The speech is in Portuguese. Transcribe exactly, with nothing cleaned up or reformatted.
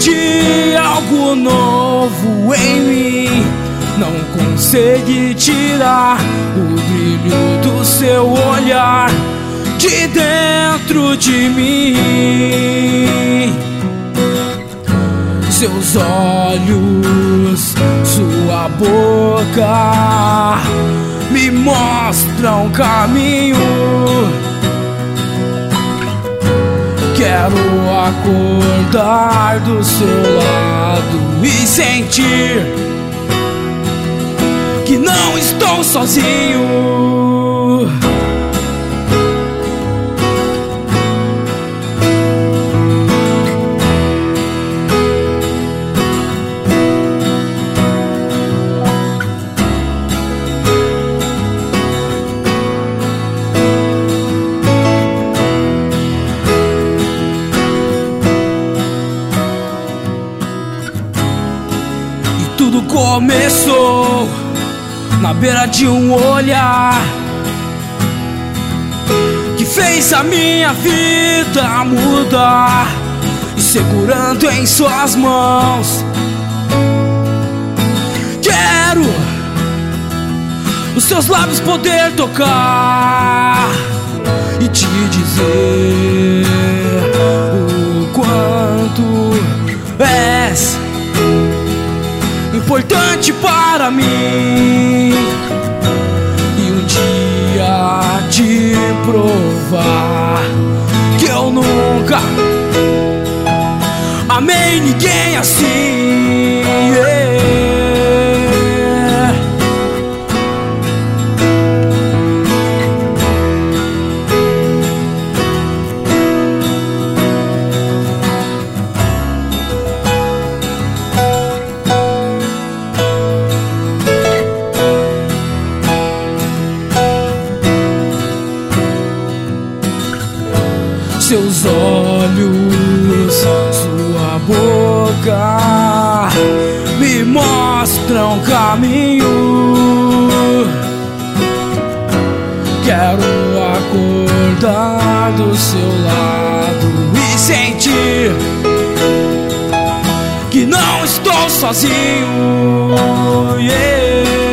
de algo novo em mim. Não consegui tirar o brilho do seu olhar de dentro de mim. Seus olhos, sua boca me mostram caminho. Quero acordar do seu lado e sentir que não estou sozinho. Tudo começou na beira de um olhar que fez a minha vida mudar. E segurando em suas mãos, quero os seus lábios poder tocar e te dizer o quanto és importante para mim, e um dia te provar que eu nunca amei ninguém assim. Yeah. Seus olhos, sua boca me mostram caminho. Quero acordar do seu lado e sentir que não estou sozinho. Yeah.